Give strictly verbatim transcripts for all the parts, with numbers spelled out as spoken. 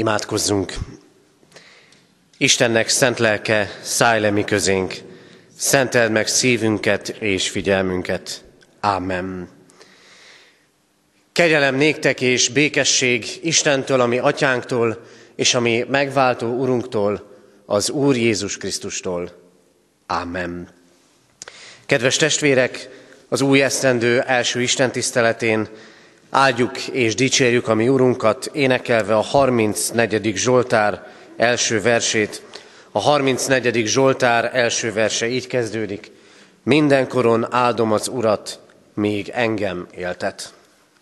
Imádkozzunk! Istennek szent lelke, szállj le mi közénk, szenteld meg szívünket és figyelmünket. Ámen. Kegyelem néktek és békesség Istentől, a mi atyánktól, és a mi megváltó Urunktól, az Úr Jézus Krisztustól. Ámen. Kedves testvérek, az új esztendő első istentiszteletén áldjuk és dicsérjük a mi Urunkat, énekelve a harmincnegyedik Zsoltár első versét. A harmincnegyedik Zsoltár első verse így kezdődik: mindenkoron áldom az Urat, míg engem éltet.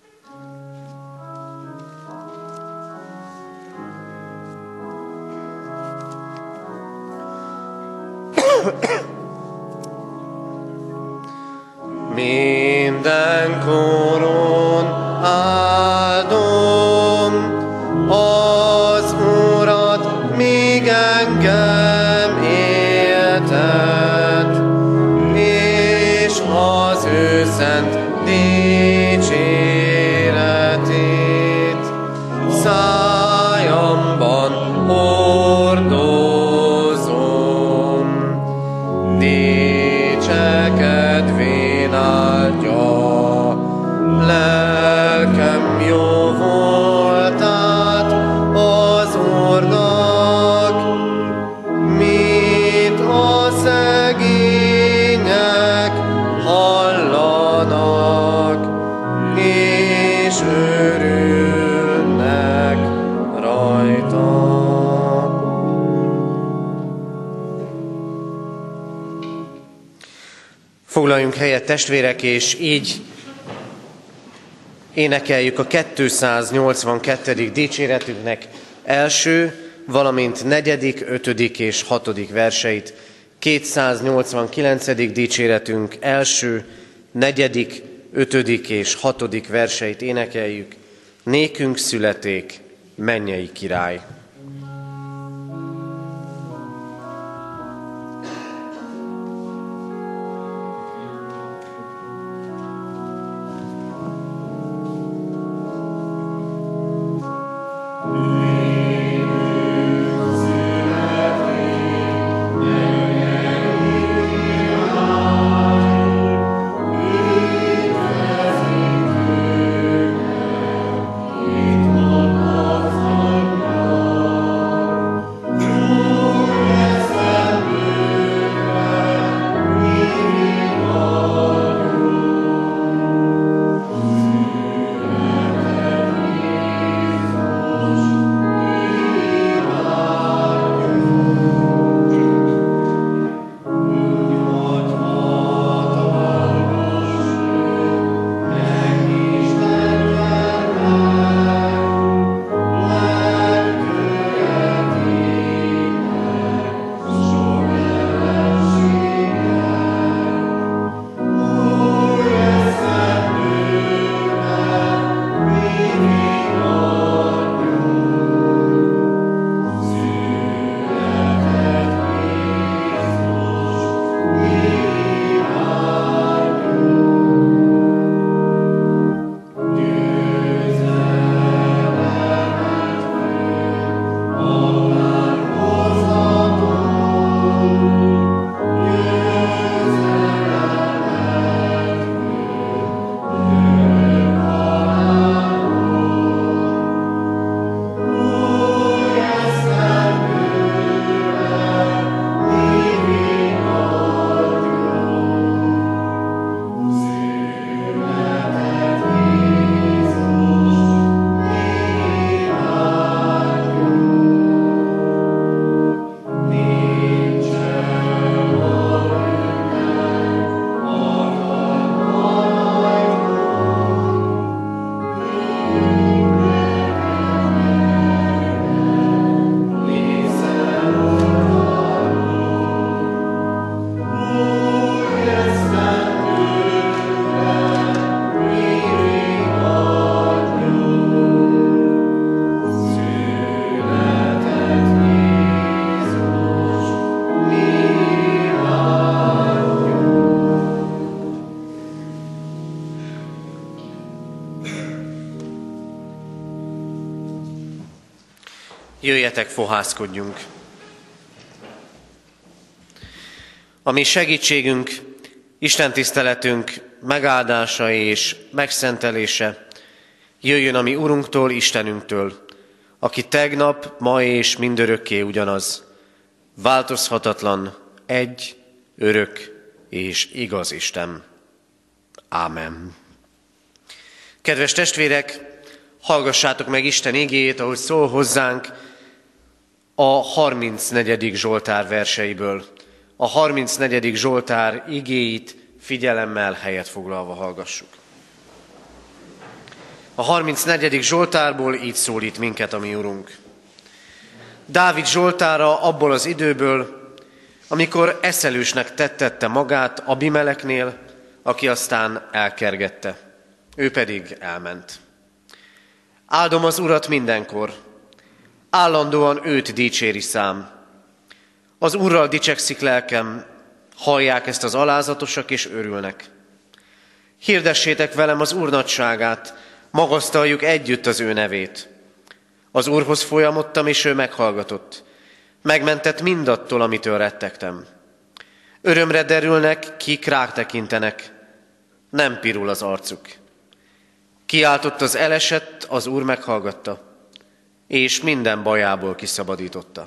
Mindenkoron áldom az Urat, míg engem éltet, és az ő szent dicséretét szájamban hordozom. Dicsekedvén áldja lelkem jó voltát az Úrnak, mit a szegények hallanak, és örülnek rajta. Foglaljunk helyet, testvérek, és így énekeljük a kétszáznyolcvankettedik dicséretünknek első, valamint negyedik, ötödik és hatodik verseit. kétszáznyolcvankilencedik dicséretünk első, negyedik, ötödik és hatodik verseit énekeljük. Nékünk születék mennyei király. Oh Jöjjetek, fohászkodjunk! A mi segítségünk, Isten tiszteletünk megáldása és megszentelése jöjjön a mi Urunktól, Istenünktől, aki tegnap, ma és mindörökké ugyanaz, változhatatlan, egy, örök és igaz Isten. Ámen. Kedves testvérek, hallgassátok meg Isten igéjét, ahogy szól hozzánk a harmincnegyedik Zsoltár verseiből. A harmincnegyedik Zsoltár igéit figyelemmel helyet foglalva hallgassuk. A harmincnegyedik Zsoltárból így szólít minket a mi Urunk. Dávid Zsoltára abból az időből, amikor eszelősnek tettette magát Abimeleknél, aki aztán elkergette. Ő pedig elment. Áldom az Urat mindenkor, állandóan őt dicséri szám. Az Úrral dicsekszik lelkem, hallják ezt az alázatosak és örülnek. Hirdessétek velem az Úr nagyságát, magasztaljuk együtt az ő nevét. Az Úrhoz folyamodtam, és ő meghallgatott. Megmentett mindattól, amitől rettegtem. Örömre derülnek, kik rák tekintenek, nem pirul az arcuk. Kiáltott az elesett, az Úr meghallgatta, és minden bajából kiszabadította.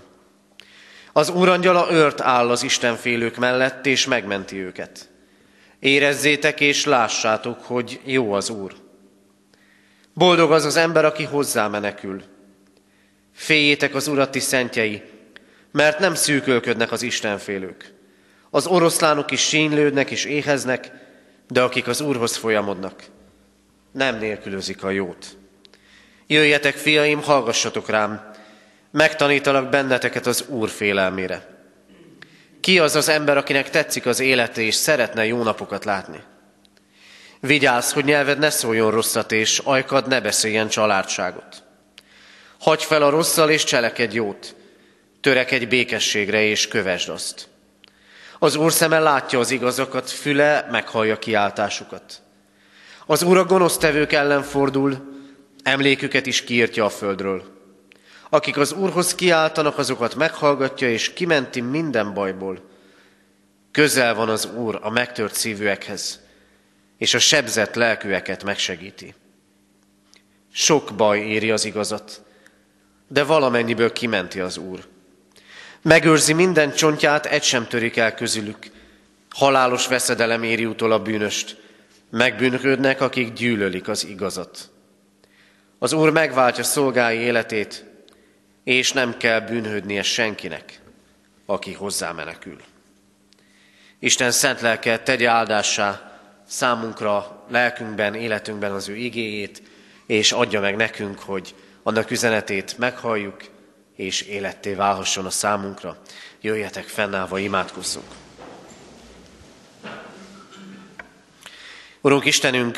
Az úrangyala őrt áll az istenfélők mellett, és megmenti őket. Érezzétek és lássátok, hogy jó az Úr. Boldog az az ember, aki hozzá menekül. Féljétek az Urat, ti szentjei, mert nem szűkölködnek az istenfélők. Az oroszlánok is sínylődnek és éheznek, de akik az Úrhoz folyamodnak, nem nélkülözik a jót. Jöjjetek, fiaim, hallgassatok rám, megtanítalak benneteket az Úr félelmére. Ki az az ember, akinek tetszik az élete, és szeretne jó napokat látni? Vigyázz, hogy nyelved ne szóljon rosszat, és ajkad ne beszéljen családságot. Hagyj fel a rosszal, és cselekedj jót. Törekedj békességre, és kövesd azt. Az Úr szeme látja az igazakat, füle meghallja kiáltásukat. Az Úr a gonosztevők ellen fordul, emléküket is kiirtja a földről. Akik az Úrhoz kiáltanak, azokat meghallgatja, és kimenti minden bajból. Közel van az Úr a megtört szívűekhez, és a sebzett lelkűeket megsegíti. Sok baj éri az igazat, de valamennyiből kimenti az Úr. Megőrzi minden csontját, egy sem törik el közülük. Halálos veszedelem éri utol a bűnöst, megbűnhődnek, akik gyűlölik az igazat. Az Úr megváltja szolgái életét, és nem kell bűnhődnie senkinek, aki hozzá menekül. Isten szent lelke tegye áldássá számunkra, lelkünkben, életünkben az ő igéjét, és adja meg nekünk, hogy annak üzenetét meghalljuk, és életté válhasson a számunkra. Jöjjetek, fennállva imádkozzunk. Urunk Istenünk,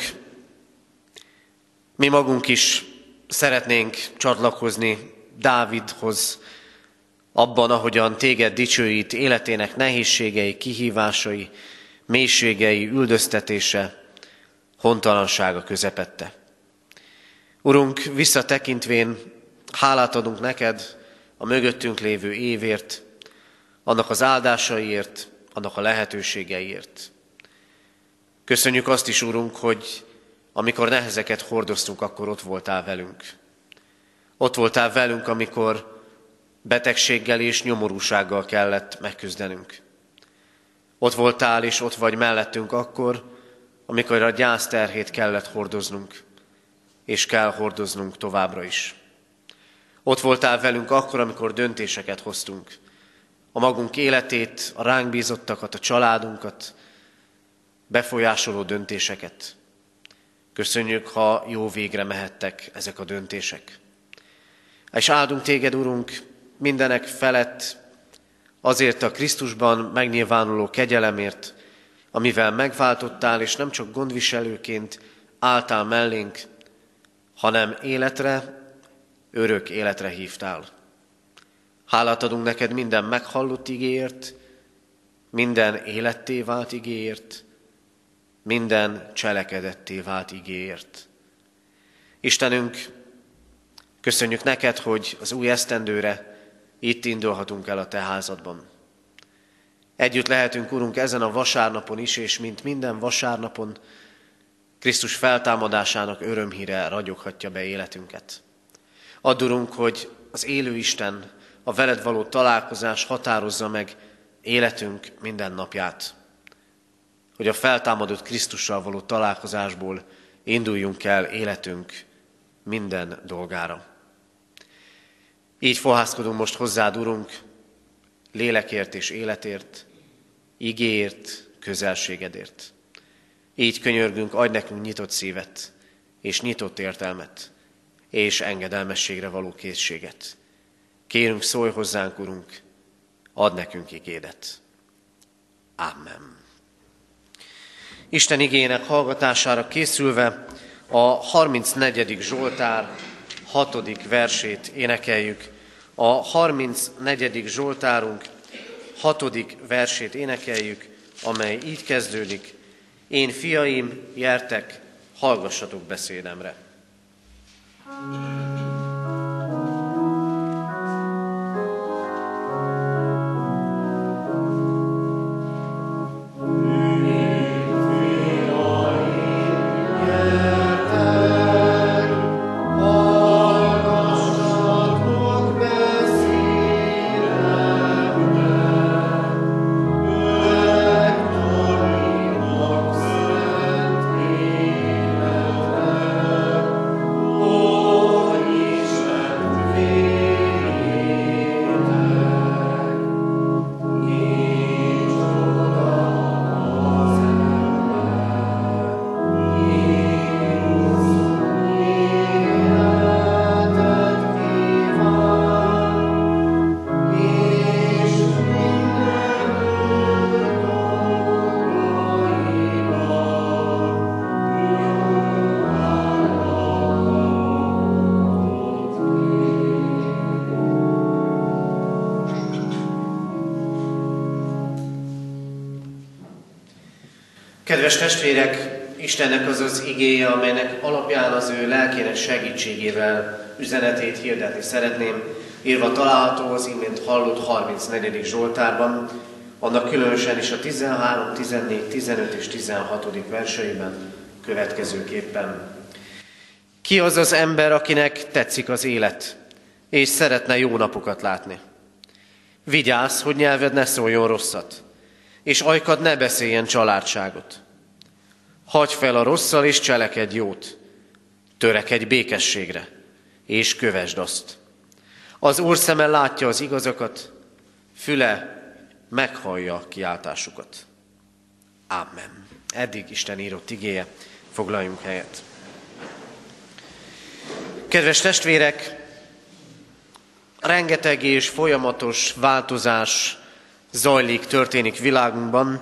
mi magunk is szeretnénk csatlakozni Dávidhoz abban, ahogyan téged dicsőít életének nehézségei, kihívásai, mélységei, üldöztetése, hontalansága közepette. Urunk, visszatekintvén hálát adunk neked a mögöttünk lévő évért, annak az áldásaiért, annak a lehetőségeiért. Köszönjük azt is, Urunk, hogy amikor nehezeket hordoztunk, akkor ott voltál velünk. Ott voltál velünk, amikor betegséggel és nyomorúsággal kellett megküzdenünk. Ott voltál és ott vagy mellettünk akkor, amikor a gyász terhét kellett hordoznunk, és kell hordoznunk továbbra is. Ott voltál velünk akkor, amikor döntéseket hoztunk. A magunk életét, a ránk bízottakat, a családunkat, befolyásoló döntéseket. Köszönjük, ha jó végre mehettek ezek a döntések. És áldunk téged, Urunk, mindenek felett azért a Krisztusban megnyilvánuló kegyelemért, amivel megváltottál, és nem csak gondviselőként álltál mellénk, hanem életre, örök életre hívtál. Hálát adunk neked minden meghallott igéért, minden életté vált igéért, minden cselekedetté vált igéért. Istenünk, Köszönjük neked, hogy az új esztendőre itt indulhatunk el a te házadban. Együtt lehetünk, Urunk, ezen a vasárnapon is, és mint minden vasárnapon Krisztus feltámadásának örömhíre ragyoghatja be életünket. Add, Urunk, hogy az élő Isten, a veled való találkozás határozza meg életünk minden napját. Hogy a feltámadott Krisztussal való találkozásból induljunk el életünk minden dolgára. Így fohászkodunk most hozzád, Urunk, lélekért és életért, igéért, közelségedért. Így könyörgünk, adj nekünk nyitott szívet, és nyitott értelmet, és engedelmességre való készséget. Kérünk, szólj hozzánk, Urunk, add nekünk igédet. Amen. Isten igének hallgatására készülve a harmincnegyedik Zsoltár hatodik versét énekeljük. A harmincnegyedik Zsoltárunk hatodik versét énekeljük, amely így kezdődik: Én fiaim, gyertek, hallgassatok beszédemre. Kedves testvérek, Istennek az az igéje, amelynek alapján az ő lelkének segítségével üzenetét hirdetni szeretném, írva található az imént hallott harmincnegyedik Zsoltárban, annak különösen is a tizenhárom, tizennégy, tizenöt és tizenhatodik verseiben következőképpen. Ki az az ember, akinek tetszik az élet, és szeretne jó napokat látni? Vigyázz, hogy nyelved ne szóljon rosszat, és ajkad ne beszéljen családságot. Hagyj fel a rosszal, és cselekedj jót. Törekedj békességre, és kövesd azt. Az Úr szeme látja az igazakat, füle meghallja kiáltásukat. Amen. Eddig Isten írott igéje, foglaljunk helyet. Kedves testvérek, rengeteg és folyamatos változás zajlik, történik világunkban.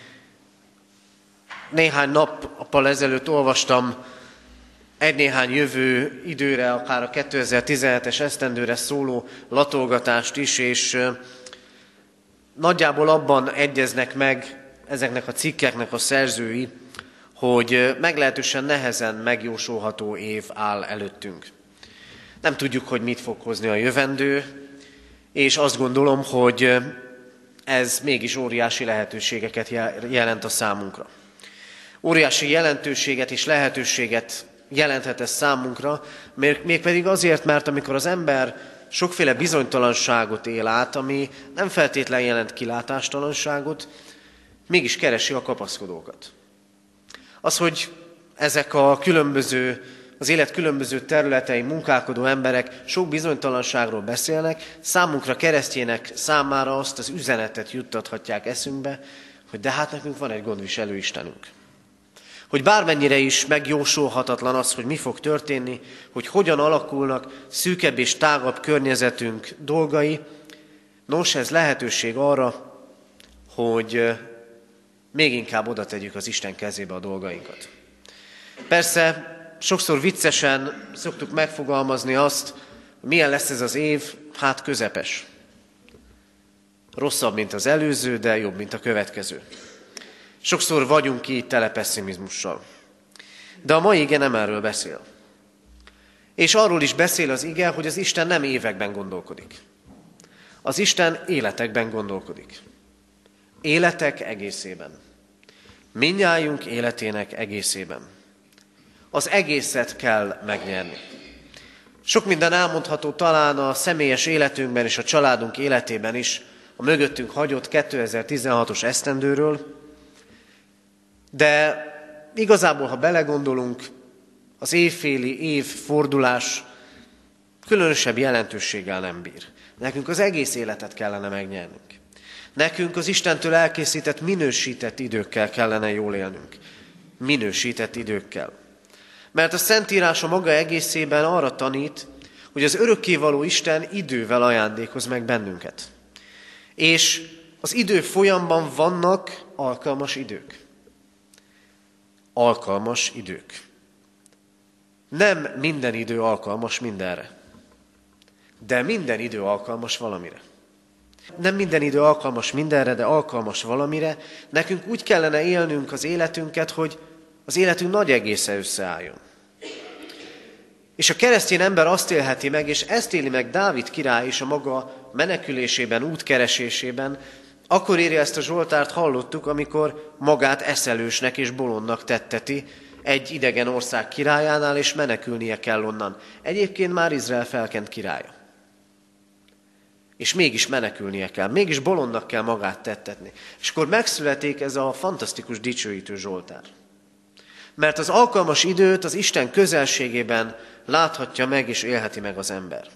Néhány nappal ezelőtt olvastam egy-néhány jövő időre, akár a kétezer-tizenhetes esztendőre szóló latolgatást is, és nagyjából abban egyeznek meg ezeknek a cikkeknek a szerzői, hogy meglehetősen nehezen megjósolható év áll előttünk. Nem tudjuk, hogy mit fog hozni a jövendő, és azt gondolom, hogy ez mégis óriási lehetőségeket jelent a számunkra. Óriási jelentőséget és lehetőséget jelenthet ez számunkra, mégpedig azért, mert amikor az ember sokféle bizonytalanságot él át, ami nem feltétlen jelent kilátástalanságot, mégis keresi a kapaszkodókat. Az, hogy ezek a különböző, az élet különböző területein munkálkodó emberek sok bizonytalanságról beszélnek, számunkra, keresztjének számára azt az üzenetet juttathatják eszünkbe, hogy de hát nekünk van egy gondviselő Istenünk. Hogy bármennyire is megjósolhatatlan az, hogy mi fog történni, hogy hogyan alakulnak szűkebb és tágabb környezetünk dolgai, nos, ez lehetőség arra, hogy még inkább oda tegyük az Isten kezébe a dolgainkat. Persze, sokszor viccesen szoktuk megfogalmazni azt, milyen lesz ez az év, hát közepes. Rosszabb, mint az előző, de jobb, mint a következő. Sokszor vagyunk így tele pesszimizmussal. De a mai ige nem erről beszél. És arról is beszél az ige, hogy az Isten nem években gondolkodik. Az Isten életekben gondolkodik. Életek egészében. Mindnyájunk életének egészében. Az egészet kell megnyerni. Sok minden elmondható talán a személyes életünkben és a családunk életében is, a mögöttünk hagyott kétezer-tizenhatos esztendőről, de igazából, ha belegondolunk, az évféli évfordulás különösebb jelentőséggel nem bír. Nekünk az egész életet kellene megnyernünk. Nekünk az Istentől elkészített, minősített időkkel kellene jól élnünk. Minősített időkkel. Mert a Szentírás a maga egészében arra tanít, hogy az örökkévaló Isten idővel ajándékoz meg bennünket. És az idő folyamban vannak alkalmas idők. Alkalmas idők. Nem minden idő alkalmas mindenre. De minden idő alkalmas valamire. Nem minden idő alkalmas mindenre, de alkalmas valamire. Nekünk úgy kellene élnünk az életünket, hogy az életünk nagy egésze összeálljon. És a keresztény ember azt élheti meg, és ezt éli meg Dávid király is a maga menekülésében, útkeresésében. Akkor írja ezt a Zsoltárt, hallottuk, amikor magát eszelősnek és bolondnak tetteti egy idegen ország királyánál, és menekülnie kell onnan. Egyébként már Izrael felkent királya. És mégis menekülnie kell, mégis bolondnak kell magát tettetni. És akkor megszületik ez a fantasztikus dicsőítő Zsoltár. Mert az alkalmas időt az Isten közelségében láthatja meg és élheti meg az ember.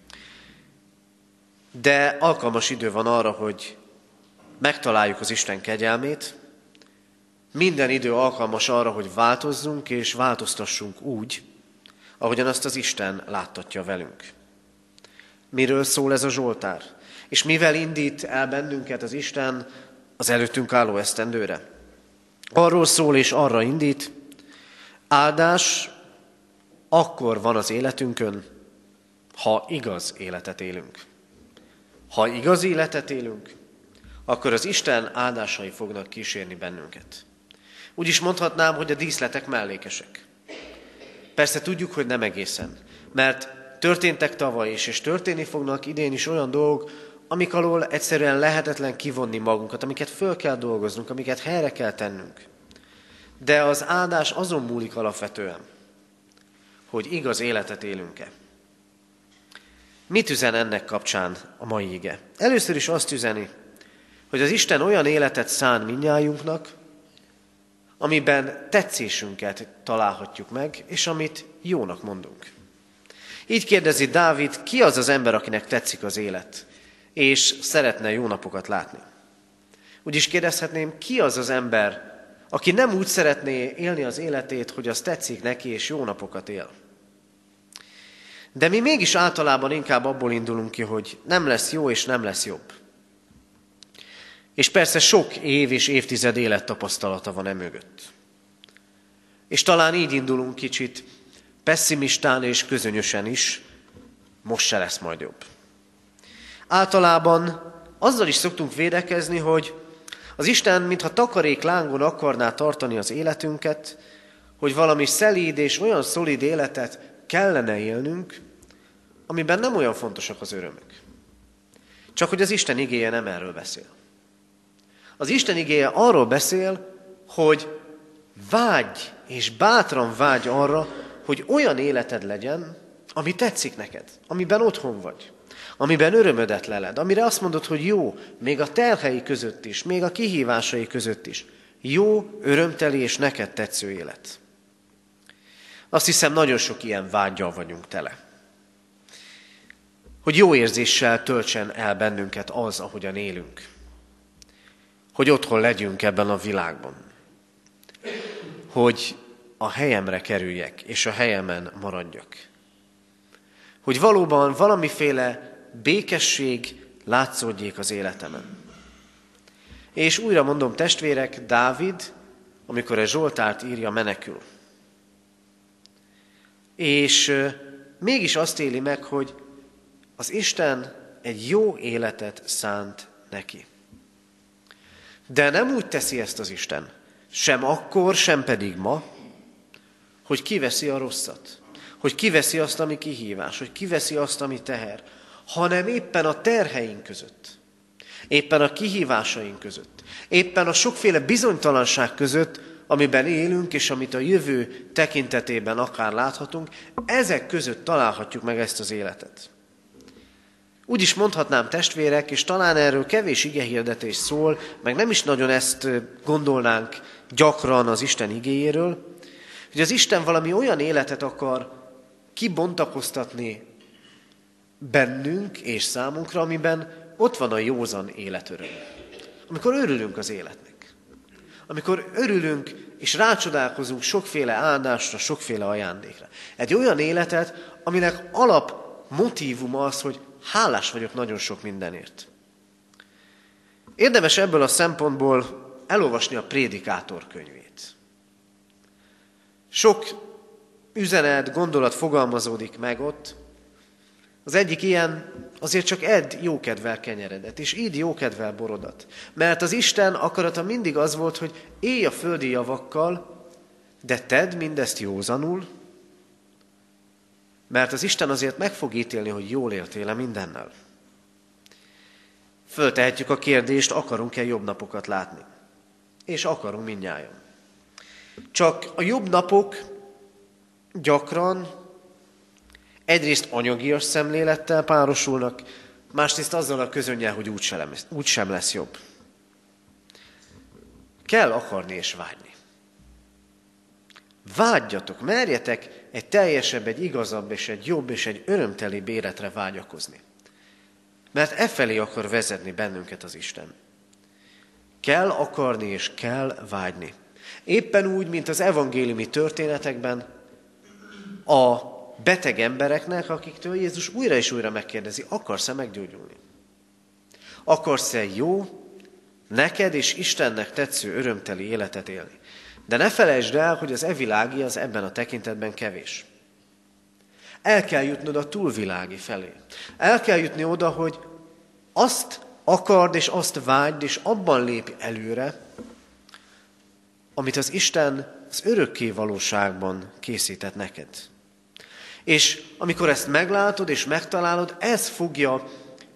De alkalmas idő van arra, hogy megtaláljuk az Isten kegyelmét. Minden idő alkalmas arra, hogy változzunk és változtassunk úgy, ahogyan azt az Isten láttatja velünk. Miről szól ez a Zsoltár? És mivel indít el bennünket az Isten az előttünk álló esztendőre? Arról szól és arra indít, áldás akkor van az életünkön, ha igaz életet élünk. Ha igaz életet élünk, akkor az Isten áldásai fognak kísérni bennünket. Úgy is mondhatnám, hogy a díszletek mellékesek. Persze tudjuk, hogy nem egészen, mert történtek tavaly is, és történni fognak idén is olyan dolgok, amik alól egyszerűen lehetetlen kivonni magunkat, amiket föl kell dolgoznunk, amiket helyre kell tennünk. De az áldás azon múlik alapvetően, hogy igaz életet élünk-e. Mit üzen ennek kapcsán a mai ige? Először is azt üzeni, hogy az Isten olyan életet szán mindnyájunknak, amiben tetszésünket találhatjuk meg, és amit jónak mondunk. Így kérdezi Dávid, ki az az ember, akinek tetszik az élet, és szeretne jó napokat látni. Úgy is kérdezhetném, ki az az ember, aki nem úgy szeretné élni az életét, hogy az tetszik neki, és jó napokat él. De mi mégis általában inkább abból indulunk ki, hogy nem lesz jó, és nem lesz jobb. És persze sok év és évtized élettapasztalata van emögött. És talán így indulunk kicsit pesszimistán és közönyösen is, most se lesz majd jobb. Általában azzal is szoktunk védekezni, hogy az Isten mintha takarék lángon akarná tartani az életünket, hogy valami szelíd és olyan szolid életet kellene élnünk, amiben nem olyan fontosak az örömök. Csak hogy az Isten igéje nem erről beszél. Az Isten igéje arról beszél, hogy vágyj és bátran vágyj arra, hogy olyan életed legyen, ami tetszik neked, amiben otthon vagy, amiben örömödet leled, amire azt mondod, hogy jó, még a terhei között is, még a kihívásai között is. Jó, örömteli és neked tetsző élet. Azt hiszem, nagyon sok ilyen vággyal vagyunk tele. Hogy jó érzéssel töltsen el bennünket az, ahogyan élünk. Hogy otthon legyünk ebben a világban. Hogy a helyemre kerüljek, és a helyemen maradjak. Hogy valóban valamiféle békesség látszódjék az életemen. És újra mondom, testvérek, Dávid, amikor egy Zsoltárt írja, menekül. És mégis azt éli meg, hogy az Isten egy jó életet szánt neki. De nem úgy teszi ezt az Isten, sem akkor, sem pedig ma, hogy kiveszi a rosszat. hogy kiveszi azt, ami kihívás, hogy kiveszi azt, ami teher, hanem éppen a terheink között, éppen a kihívásaink között, éppen a sokféle bizonytalanság között, amiben élünk, és amit a jövő tekintetében akár láthatunk, ezek között találhatjuk meg ezt az életet. Úgy is mondhatnám, testvérek, és talán erről kevés igehirdetés szól, meg nem is nagyon ezt gondolnánk gyakran az Isten igéjéről, hogy az Isten valami olyan életet akar kibontakoztatni bennünk és számunkra, amiben ott van a józan életöröm. Amikor örülünk az életnek. Amikor örülünk és rácsodálkozunk sokféle áldásra, sokféle ajándékra. Egy olyan életet, aminek alap motívuma az, hogy hálás vagyok nagyon sok mindenért. Érdemes ebből a szempontból elolvasni a Prédikátor könyvét. Sok üzenet, gondolat fogalmazódik meg ott. Az egyik ilyen, azért csak edd jókedvel kenyeredet, és idd jókedvel borodat. Mert az Isten akarata mindig az volt, hogy élj a földi javakkal, de tedd mindezt józanul, mert az Isten azért meg fog ítélni, hogy jól éltél-e mindennel. Föltehetjük a kérdést, akarunk-e jobb napokat látni? És akarunk mindnyájan. Csak a jobb napok gyakran egyrészt anyagias szemlélettel párosulnak, másrészt azzal a közönnyel, hogy úgysem lesz, úgysem lesz jobb. Kell akarni és vágyni. Vágyjatok, merjetek egy teljesebb, egy igazabb, és egy jobb, és egy örömtelibb életre vágyakozni. Mert e felé akar vezetni bennünket az Isten. Kell akarni és kell vágyni. Éppen úgy, mint az evangéliumi történetekben a beteg embereknek, akiktől Jézus újra és újra megkérdezi, akarsz-e meggyógyulni? Akarsz-e jó, neked és Istennek tetsző örömteli életet élni? De ne felejtsd el, hogy az evilági az ebben a tekintetben kevés. El kell jutnod a túlvilági felé. El kell jutni oda, hogy azt akard és azt vágyd, és abban lépj előre, amit az Isten az örökké valóságban készített neked. És amikor ezt meglátod és megtalálod, ez fogja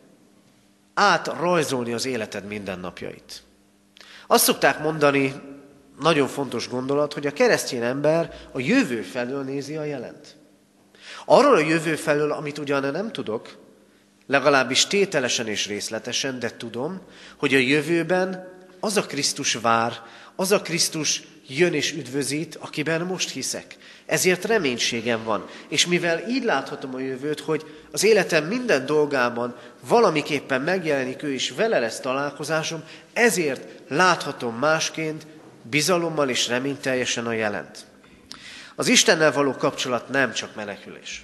átrajzolni az életed mindennapjait. Azt szokták mondani, nagyon fontos gondolat, hogy a keresztény ember a jövő felől nézi a jelent. Arról a jövő felől, amit ugyan nem tudok, legalábbis tételesen és részletesen, de tudom, hogy a jövőben az a Krisztus vár, az a Krisztus jön és üdvözít, akiben most hiszek. Ezért reménységem van. És mivel így láthatom a jövőt, hogy az életem minden dolgában valamiképpen megjelenik ő, és vele lesz találkozásom, ezért láthatom másként, bizalommal és reményteljesen a jelent. Az Istennel való kapcsolat nem csak menekülés.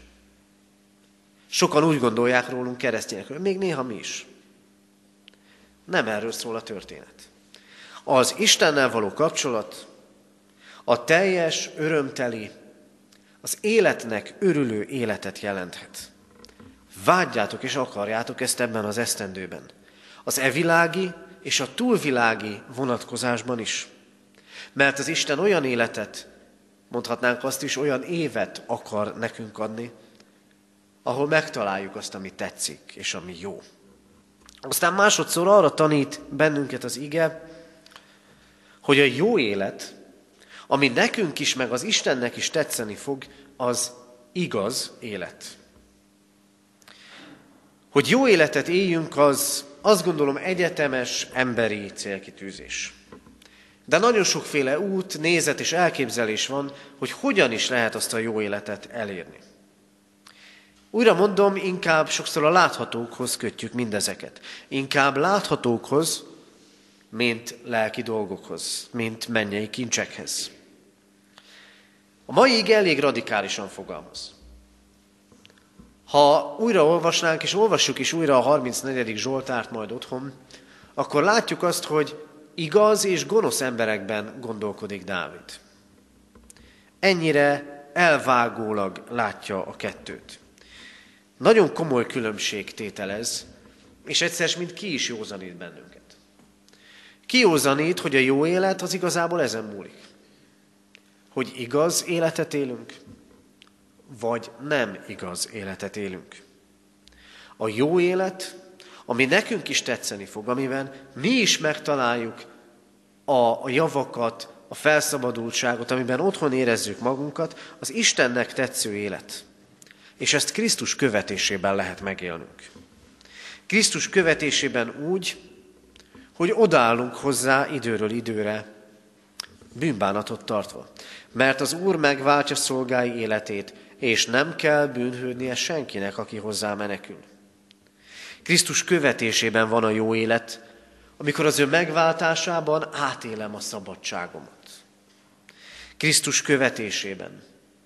Sokan úgy gondolják rólunk keresztényekről, még néha mi is. Nem erről szól a történet. Az Istennel való kapcsolat a teljes, örömteli, az életnek örülő életet jelenthet. Vágyjátok és akarjátok ezt ebben az esztendőben. Az evilági és a túlvilági vonatkozásban is. Mert az Isten olyan életet, mondhatnánk azt is, olyan évet akar nekünk adni, ahol megtaláljuk azt, ami tetszik, és ami jó. Aztán másodszor arra tanít bennünket az ige, hogy a jó élet, ami nekünk is, meg az Istennek is tetszeni fog, az igaz élet. Hogy jó életet éljünk, az azt gondolom egyetemes emberi célkitűzés. De nagyon sokféle út, nézet és elképzelés van, hogy hogyan is lehet azt a jó életet elérni. Újra mondom, inkább sokszor a láthatókhoz kötjük mindezeket. Inkább láthatókhoz, mint lelki dolgokhoz, mint mennyei kincsekhez. A mai ige elég radikálisan fogalmaz. Ha újra olvasnánk, és olvassuk is újra a harmincnegyedik Zsoltárt majd otthon, akkor látjuk azt, hogy igaz és gonosz emberekben gondolkodik Dávid. Ennyire elvágólag látja a kettőt. Nagyon komoly különbségtétel ez, és egyszer mint ki is józanít bennünket. Ki józanít, hogy a jó élet az igazából ezen múlik. Hogy igaz életet élünk, vagy nem igaz életet élünk. A jó élet, ami nekünk is tetszeni fog, amiben mi is megtaláljuk a, a javakat, a felszabadultságot, amiben otthon érezzük magunkat, az Istennek tetsző élet. És ezt Krisztus követésében lehet megélnünk. Krisztus követésében úgy, hogy odaállunk hozzá időről időre, bűnbánatot tartva. Mert az Úr megváltja szolgái életét, és nem kell bűnhődnie senkinek, aki hozzá menekül. Krisztus követésében van a jó élet, amikor az ő megváltásában átélem a szabadságomat. Krisztus követésében,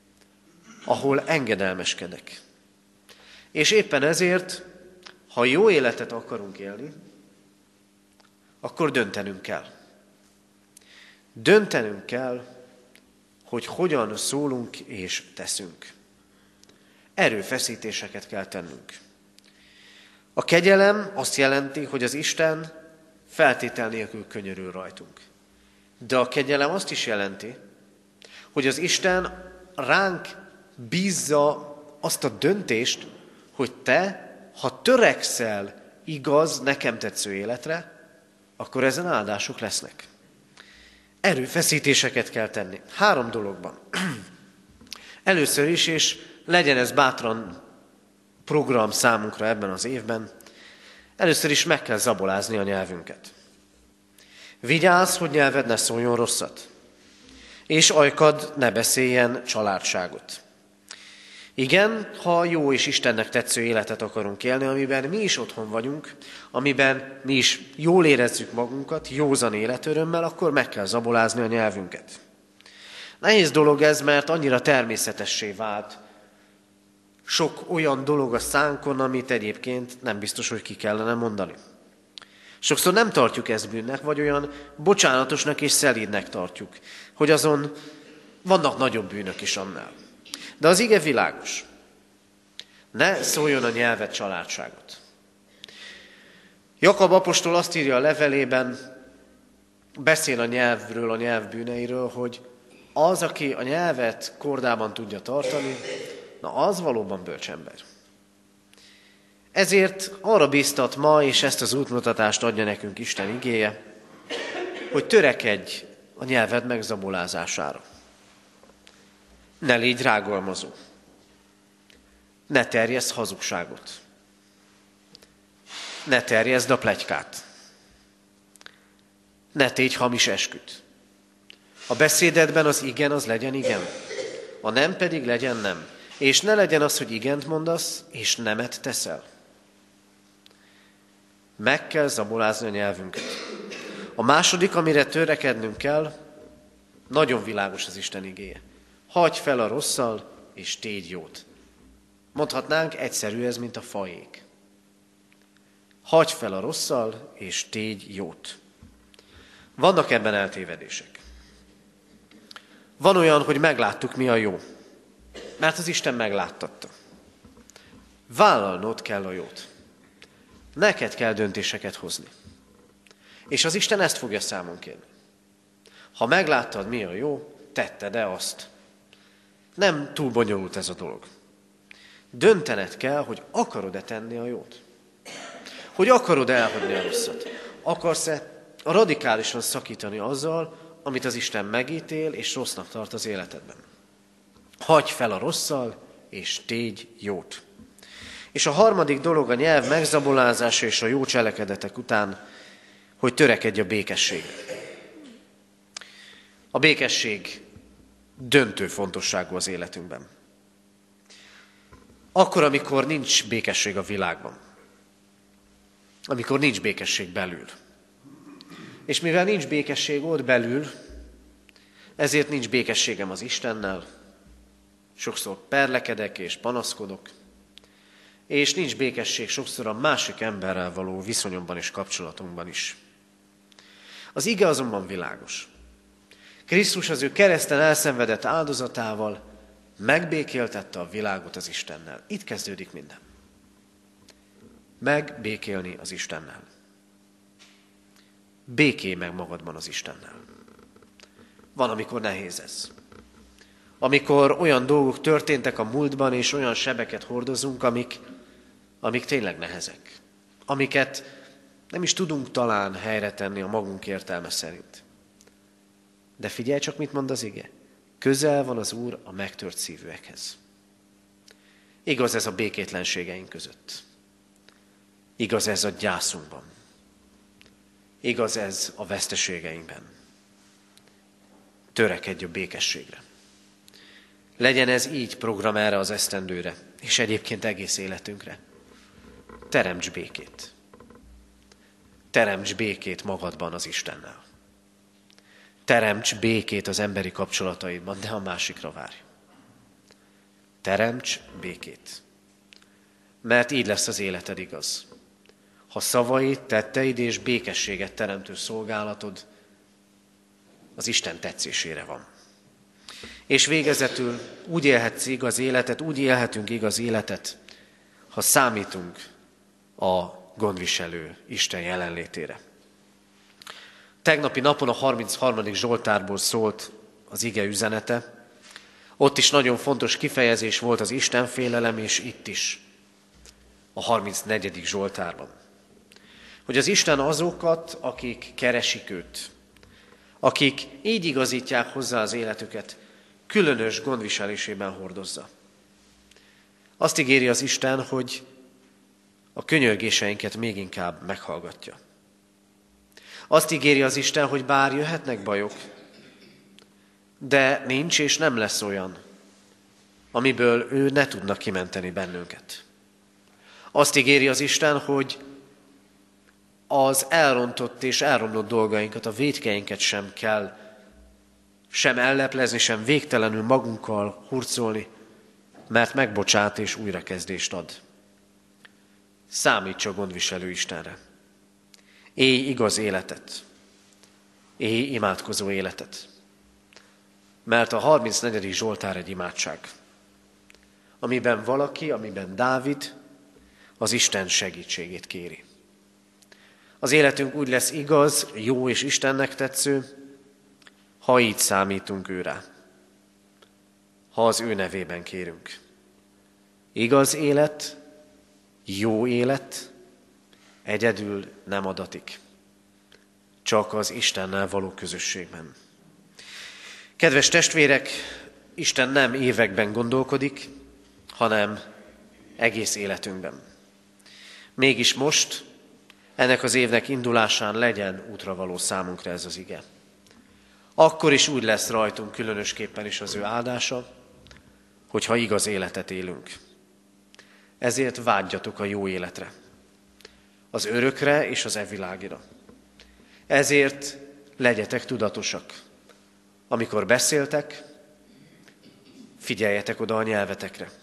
ahol engedelmeskedek. És éppen ezért, ha jó életet akarunk élni, akkor döntenünk kell. Döntenünk kell, hogy hogyan szólunk és teszünk. Erőfeszítéseket kell tennünk. A kegyelem azt jelenti, hogy az Isten feltétel nélkül könyörül rajtunk. De a kegyelem azt is jelenti, hogy az Isten ránk bízza azt a döntést, hogy te, ha törekszel igaz, nekem tetsző életre, akkor ezen áldások lesznek. Erőfeszítéseket kell tenni. Három dologban. Először is, és legyen ez bátran program számunkra ebben az évben, először is meg kell zabolázni a nyelvünket. Vigyázz, hogy nyelved ne szóljon rosszat, és ajkad ne beszéljen családságot. Igen, ha jó és Istennek tetsző életet akarunk élni, amiben mi is otthon vagyunk, amiben mi is jól érezzük magunkat, józan életörömmel, akkor meg kell zabolázni a nyelvünket. Nehéz dolog ez, mert annyira természetessé vált sok olyan dolog a szánkon, amit egyébként nem biztos, hogy ki kellene mondani. Sokszor nem tartjuk ezt bűnnek, vagy olyan bocsánatosnak és szelídnek tartjuk, hogy azon vannak nagyobb bűnök is annál. De az ige világos. Ne szóljon a nyelved családságot. Jakab apostol azt írja a levelében, beszél a nyelvről, a nyelv bűneiről, hogy az, aki a nyelvet kordában tudja tartani, na az valóban bölcsember. Ezért arra bíztat ma, és ezt az útmutatást adja nekünk Isten igéje, hogy törekedj a nyelved megzabolázására. Ne légy rágalmazó. Ne terjeszd hazugságot. Ne terjeszd a pletykát. Ne tégy hamis esküt. A beszédedben az igen, az legyen igen. A nem pedig legyen nem. És ne legyen az, hogy igent mondasz, és nemet teszel. Meg kell zabolázni a nyelvünket. A második, amire törekednünk kell, nagyon világos az Isten igéje. Hagyj fel a rosszal, és tégy jót. Mondhatnánk, egyszerű ez, mint a faék. Hagyj fel a rosszal, és tégy jót. Vannak ebben eltévedések. Van olyan, hogy megláttuk, mi a jó. Mert az Isten megláttatta. Vállalnod kell a jót. Neked kell döntéseket hozni. És az Isten ezt fogja számon kérni. Ha megláttad, mi a jó, tetted-e azt. Nem túl bonyolult ez a dolog. Döntened kell, hogy akarod-e tenni a jót. Hogy akarod elhagyni a rosszat. Akarsz-e radikálisan szakítani azzal, amit az Isten megítél és rossznak tart az életedben. Hagyj fel a rosszal, és tégy jót. És a harmadik dolog a nyelv megzabolázása és a jó cselekedetek után, hogy törekedj a békességre. A békesség döntő fontosságú az életünkben. Akkor, amikor nincs békesség a világban. Amikor nincs békesség belül. És mivel nincs békesség ott belül, ezért nincs békességem az Istennel, sokszor perlekedek és panaszkodok, és nincs békesség sokszor a másik emberrel való viszonyomban és kapcsolatunkban is. Az ige azonban világos. Krisztus az ő kereszten elszenvedett áldozatával megbékéltette a világot az Istennel. Itt kezdődik minden. Megbékélni az Istennel. Békélj meg magadban az Istennel. Van, amikor nehéz ez. amikor olyan dolgok történtek a múltban, és olyan sebeket hordozunk, amik, amik tényleg nehezek, amiket nem is tudunk talán helyre tenni a magunk értelme szerint. De figyelj csak, mit mond az ige. Közel van az Úr a megtört szívűekhez. Igaz ez a békétlenségeink között. Igaz ez a gyászunkban. Igaz ez a veszteségeinkben. Törekedj a békességre. Legyen ez így program erre az esztendőre, és egyébként egész életünkre. Teremts békét. Teremts békét magadban az Istennel. Teremts békét az emberi kapcsolataidban, de a másikra várj. Teremts békét. Mert így lesz az életed igaz. Ha szavaid, tetteid és békességet teremtő szolgálatod az Isten tetszésére van. És végezetül úgy élhetsz igaz életet, úgy élhetünk igaz életet, ha számítunk a gondviselő Isten jelenlétére. Tegnapi napon a harmincharmadik Zsoltárból szólt az ige üzenete. Ott is nagyon fontos kifejezés volt az istenfélelem, és itt is, a harmincnegyedik Zsoltárban. Hogy az Isten azokat, akik keresik őt, akik így igazítják hozzá az életüket, különös gondviselésében hordozza. Azt ígéri az Isten, hogy a könyörgéseinket még inkább meghallgatja. Azt ígéri az Isten, hogy bár jöhetnek bajok, de nincs és nem lesz olyan, amiből ő ne tudna kimenteni bennünket. Azt ígéri az Isten, hogy az elrontott és elromlott dolgainkat, a vétkeinket sem kell sem elleplezni, sem végtelenül magunkkal hurcolni, mert megbocsát és újrakezdést ad. Számíts a gondviselő Istenre. Élj igaz életet. Élj imádkozó életet. Mert a harmincnegyedik Zsoltár egy imádság, amiben valaki, amiben Dávid az Isten segítségét kéri. Az életünk úgy lesz igaz, jó és Istennek tetsző, ha így számítunk őrá. Ha az ő nevében kérünk. Igaz élet, jó élet egyedül nem adatik. Csak az Istennel való közösségben. Kedves testvérek, Isten nem években gondolkodik, hanem egész életünkben. Mégis most, ennek az évnek indulásán legyen útravaló számunkra ez az ige. Akkor is úgy lesz rajtunk különösképpen is az ő áldása, hogyha igaz életet élünk. Ezért vágyjatok a jó életre, az örökre és az evilágira. Ezért legyetek tudatosak. Amikor beszéltek, figyeljetek oda a nyelvetekre.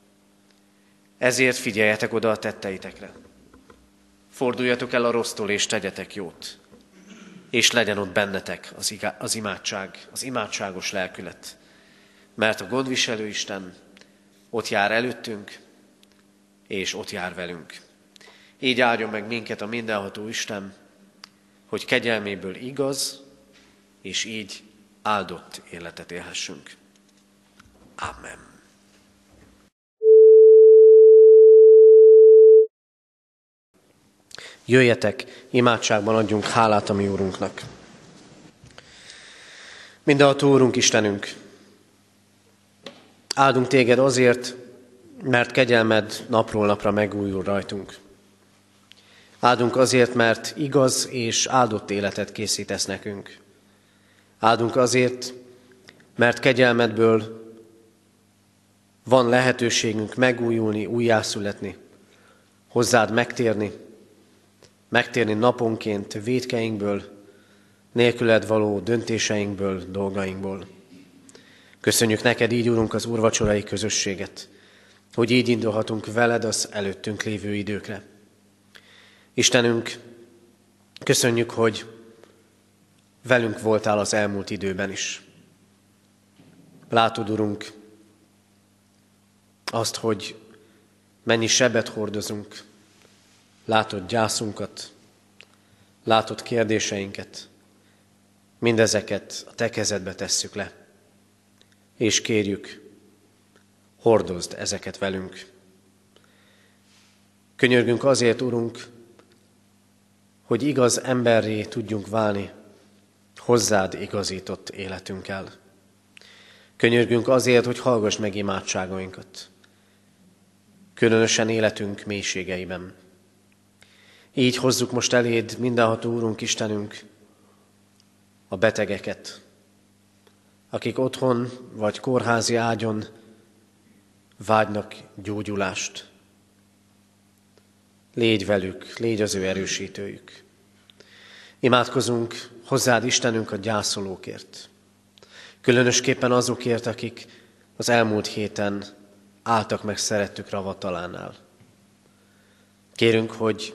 Ezért figyeljetek oda a tetteitekre. Forduljatok el a rossztól és tegyetek jót. És legyen ott bennetek az, igá- az imádság, az imádságos lelkület. Mert a gondviselő Isten ott jár előttünk, és ott jár velünk. Így áldjon meg minket a mindenható Isten, hogy kegyelméből igaz, és így áldott életet élhessünk. Amen. Jöjjetek, imádságban adjunk hálát a mi Úrunknak. Mindenható Úrunk Istenünk, áldunk téged azért, mert kegyelmed napról napra megújul rajtunk. Áldunk azért, mert igaz és áldott életet készítesz nekünk. Áldunk azért, mert kegyelmedből van lehetőségünk megújulni, újjászületni, hozzád megtérni, megtérni naponként vétkeinkből, nélküled való döntéseinkből, dolgainkból. Köszönjük neked így, Úrunk, az úrvacsorai közösséget, hogy így indulhatunk veled az előttünk lévő időkre. Istenünk, köszönjük, hogy velünk voltál az elmúlt időben is. Látod, Urunk, azt, hogy mennyi sebet hordozunk, látod gyászunkat, látod kérdéseinket, mindezeket a te kezedbe tesszük le. és kérjük, hordozd ezeket velünk. Könyörgünk azért, Urunk, hogy igaz emberré tudjunk válni hozzád igazított életünkkel. Könyörgünk azért, hogy hallgass meg imádságainkat, különösen életünk mélységeiben. Így hozzuk most eléd, mindenható Úrunk, Istenünk, a betegeket, akik otthon vagy kórházi ágyon vágynak gyógyulást. Légy velük, légy az ő erősítőjük. Imádkozunk hozzád, Istenünk, a gyászolókért. Különösképpen azokért, akik az elmúlt héten álltak meg szerettük ravatalánál. Kérünk, hogy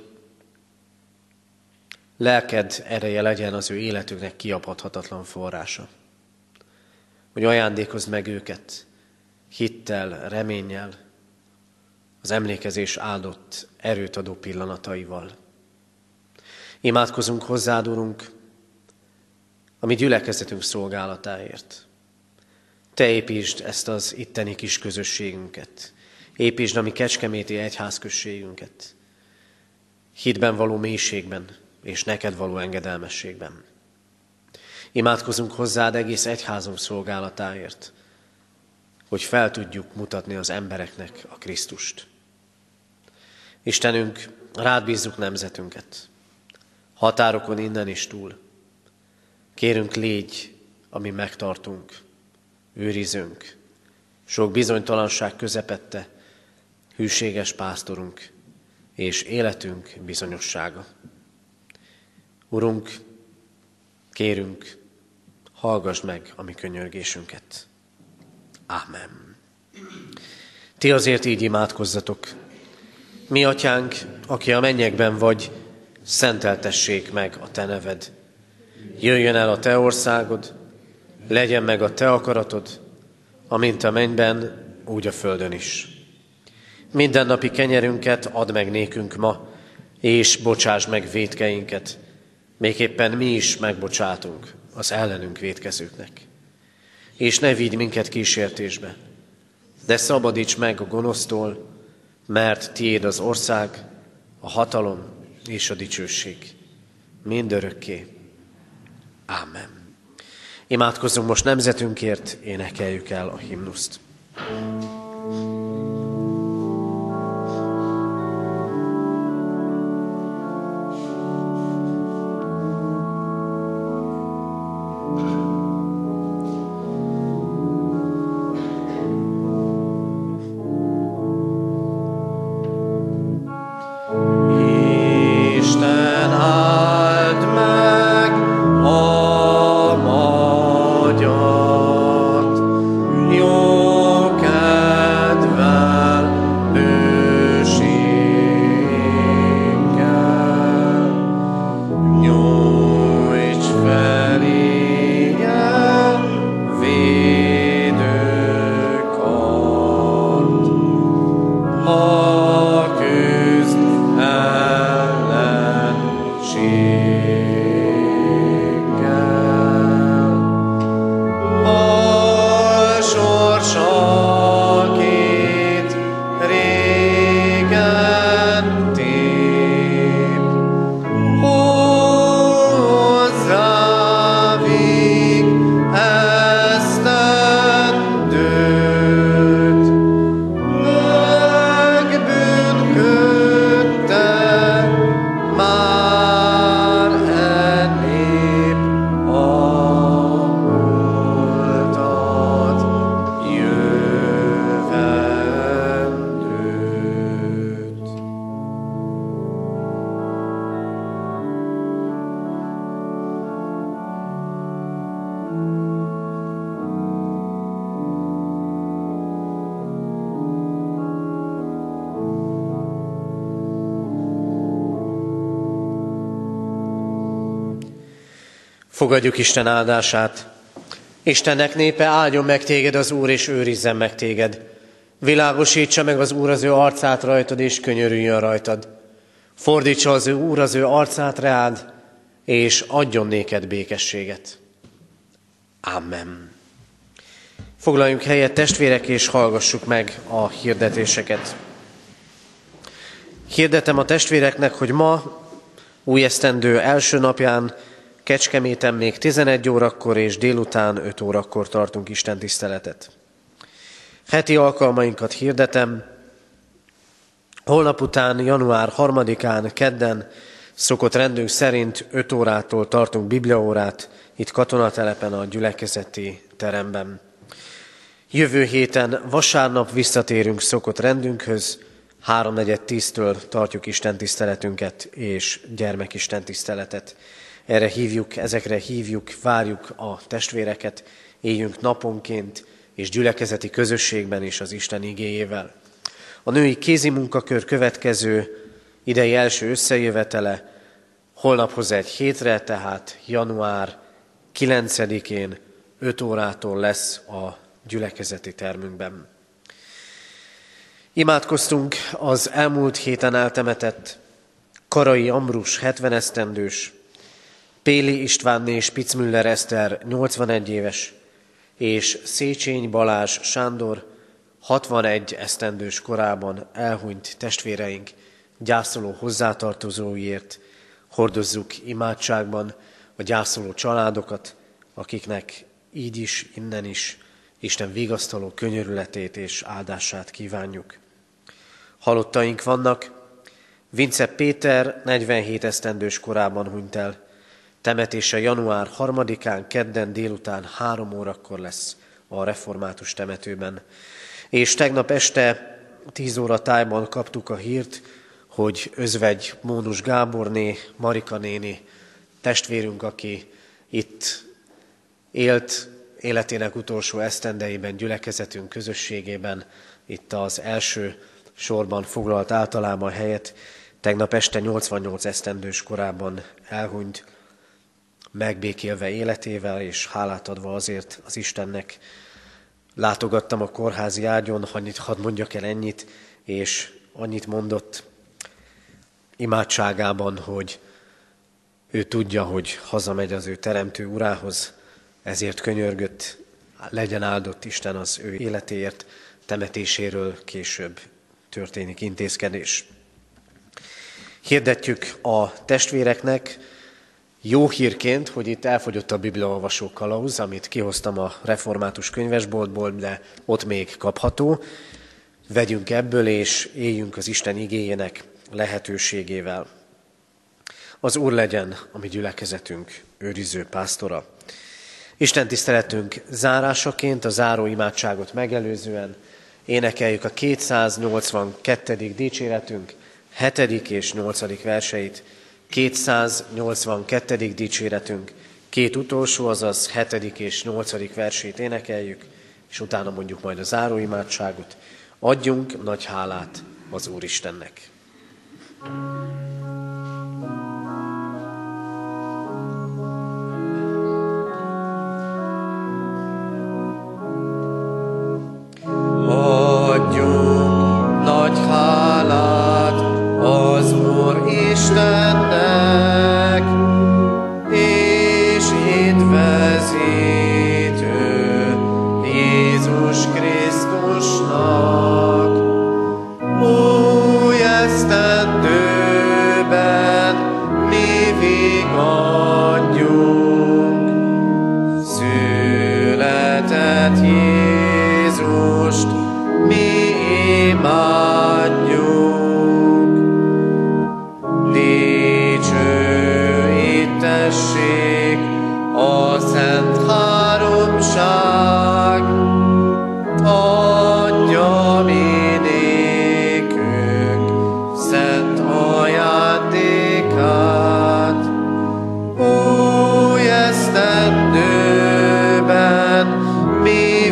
lelked ereje legyen az ő életüknek kiapadhatatlan forrása. Hogy ajándékozd meg őket hittel, reménnyel, az emlékezés áldott, erőt adó pillanataival. Imádkozunk hozzád, Urunk, a mi gyülekezetünk szolgálatáért. Te építsd ezt az itteni kis közösségünket. Építsd a mi kecskeméti egyházközségünket. Hitben való mélységben és neked való engedelmességben. Imádkozunk hozzád egész egyházunk szolgálatáért, hogy fel tudjuk mutatni az embereknek a Krisztust. Istenünk, rád bízzuk nemzetünket, határokon innen is túl. Kérünk, légy, ami megtartunk, őrizünk, sok bizonytalanság közepette, hűséges pásztorunk és életünk bizonyossága. Urunk, kérünk, hallgassd meg a mi könyörgésünket. Ámen. Ti azért így imádkozzatok. Mi atyánk, aki a mennyekben vagy, szenteltessék meg a te neved. Jöjjön el a te országod, legyen meg a te akaratod, amint a mennyben, úgy a földön is. Mindennapi kenyerünket add meg nékünk ma, és bocsásd meg vétkeinket, mégképpen mi is megbocsátunk az ellenünk vétkezőknek. És ne vigy minket kísértésbe, de szabadíts meg a gonosztól, mert tiéd az ország, a hatalom és a dicsőség mindörökké. Ámen. Imádkozzunk most nemzetünkért, énekeljük el a himnuszt. Fogadjuk Isten áldását. Istennek népe, áldjon meg téged az Úr, és őrizzen meg téged. Világosítsa meg az Úr az ő arcát rajtad, és könyörüljön rajtad. Fordítsa az ő Úr az ő arcát reád, és adjon néked békességet. Amen. Foglaljunk helyet, testvérek, és hallgassuk meg a hirdetéseket. Hirdetem a testvéreknek, hogy ma, új esztendő első napján, Kecskeméten még tizenegy órakor és délután öt órakor tartunk istentiszteletet. Heti alkalmainkat hirdetem. Holnap után, január harmadikán, kedden, szokott rendünk szerint öt órától tartunk bibliaórát, itt katonatelepen a gyülekezeti teremben. Jövő héten vasárnap visszatérünk szokott rendünkhöz, háromnegyed tíztől tartjuk istentiszteletünket és gyermekistentiszteletet. Erre hívjuk, ezekre hívjuk, várjuk a testvéreket, éljünk naponként és gyülekezeti közösségben is az Isten igéjével. A női kézi munkakör következő idei első összejövetele holnaphoz egy hétre, tehát január kilencedikén öt órától lesz a gyülekezeti termünkben. Imádkoztunk az elmúlt héten eltemetett Karai Ambrus hetven esztendős, Péli Istvánné Spitzmüller Eszter nyolcvanegy éves, és Széchenyi Balázs Sándor hatvanegy esztendős korában elhunyt testvéreink gyászoló hozzátartozóiért hordozzuk imádságban a gyászoló családokat, akiknek így is, innen is Isten vigasztaló könyörületét és áldását kívánjuk. Halottaink vannak. Vince Péter negyvenhét esztendős korában hunyt el. Temetése január harmadikán, kedden délután három órakor lesz a református temetőben. És tegnap este tíz óra tájban kaptuk a hírt, hogy özvegy Mónus Gáborné, Marika néni, testvérünk, aki itt élt életének utolsó esztendeiben, gyülekezetünk közösségében, itt az első sorban foglalt általában helyet, tegnap este nyolcvannyolc esztendős korában elhunyt, megbékélve életével és hálát adva azért az Istennek. Látogattam a kórházi ágyon, annyit, hadd mondjak el ennyit, és annyit mondott imádságában, hogy ő tudja, hogy hazamegy az ő teremtő urához, ezért könyörgött, legyen áldott Isten az ő életéért, temetéséről később történik intézkedés. Hirdetjük a testvéreknek jó hírként, hogy itt elfogyott a bibliaolvasó kalauz, amit kihoztam a református könyvesboltból, de ott még kapható. Vegyünk ebből, és éljünk az Isten igéjének lehetőségével. Az Úr legyen a mi gyülekezetünk őriző pásztora. Isten tiszteletünk zárásaként, a záró imádságot megelőzően énekeljük a kétszáznyolcvankettedik dicséretünk hetedik és nyolcadik verseit. kétszáznyolcvankettedik dicséretünk két utolsó, azaz hetedik és nyolcadik versét énekeljük, és utána mondjuk majd a záró imádságot. Adjunk nagy hálát az Úristennek. Adjunk nagy hálát az Úr Istennek, és hitvezítő Jézus Krisztusnak. Új esztendőben mi vigadjunk, született Jézust mi imádjuk. Dicső ittesség a Szent Háromság, adja mi nékünk szent ajándékát. Új esztendőben mi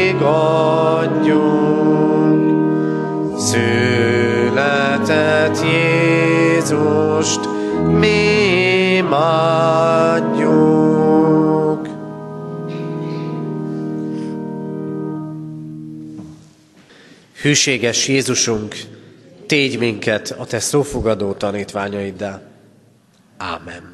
vigadjunk, született Jézust mi imádjuk. Hűséges Jézusunk, tégy minket a te szófogadó tanítványaiddá. Ámen.